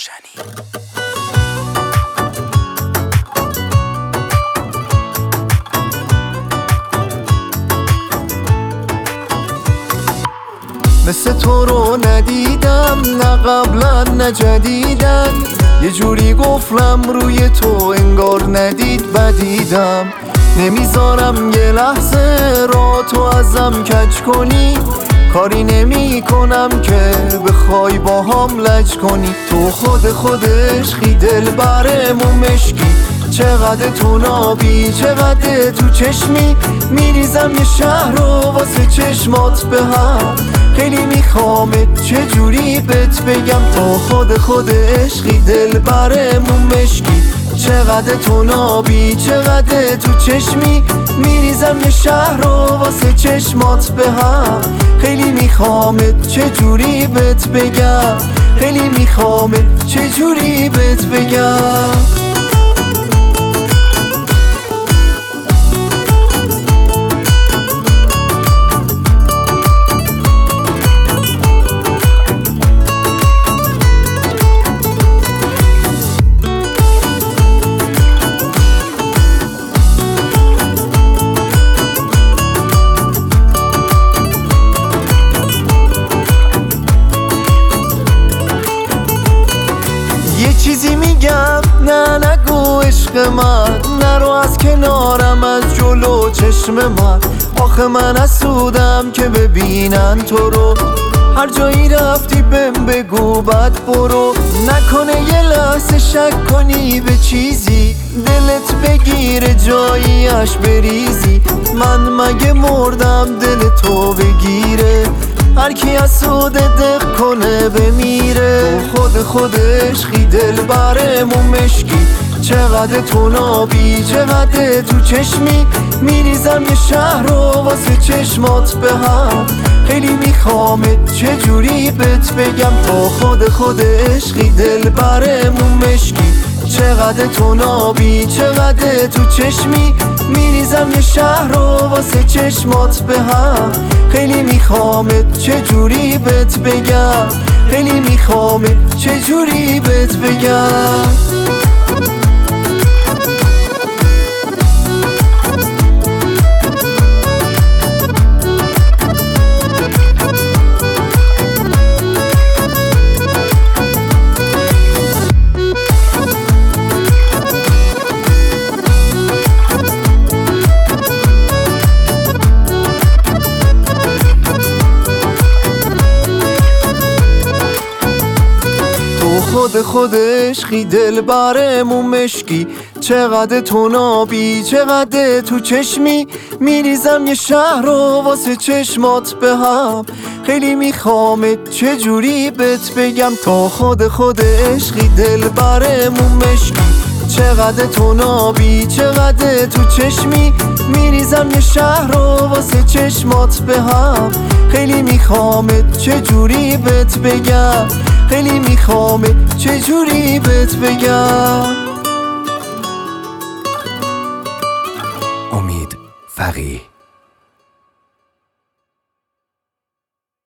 روشنی. مثل تو رو ندیدم، نه قبلا نه جدیدن. یه جوری گفلم روی تو انگار ندید بدیدم. نمیذارم یه لحظه را تو ازم کج کنی. کاری نمی کنم که بخوای با هم لج کنی. تو خود عشقی دل برمون مشکی. چقدر تو نابی چقدر تو چشمی. میریزم یه شهر رو واسه چشمات به هم. خیلی میخوامت چجوری بهت بگم. تو خود عشقی دل برمون مشکی. چقدر تو نابی چقدر تو چشمی. میریزم یه شهر رو واسه چشمات به هم. خیلی میخوامت چجوری بهت بگم. خیلی میخوامت چجوری بهت بگم. یه چیزی میگم نه نگو عشق من. نرو از کنارم از جلو چشم من. آخه من حسودم که ببینن تو رو. هر جایی رفتی بهم بگو بعد برو. نکنه یه لحظه شک کنی به چیزی. دلت بگیره جاییش بریزی. من مگه مردم دل تو بگیره. هر کی حسوده دق کنه بمیره. تو خود عشقی دل برمون مشکی. چقدر تو نابی چقدر تو چشمی. میریزم یه شهر رو واسه چشمات به هم. خیلی میخوامت چجوری بهت بگم. تو خود عشقی دل برمون مشکی. چقدر تو نابی چقدر تو چشمی. میریزم یه شهر رو واسه چشمات به هم. خیلی میخوامت چجوری بهت بگم. خیلی میخوامت چجوری بهت بگم. خود عشقی دل برمون مشکی. چقدر تو نابی چقدر تو چشمی. میریزم یه شهر رو واسه چشمات به هم. خیلی میخوامت چجوری بهت بگم. تو خود عشقی دل برمون مشکی. چقدر تو نابی چقدر تو چشمی. میریزم یه شهر رو واسه چشمات به هم. خیلی میخوامت چجوری بهت بگم. خیلی میخوامت چجوری بهت بگم. امید فقیه.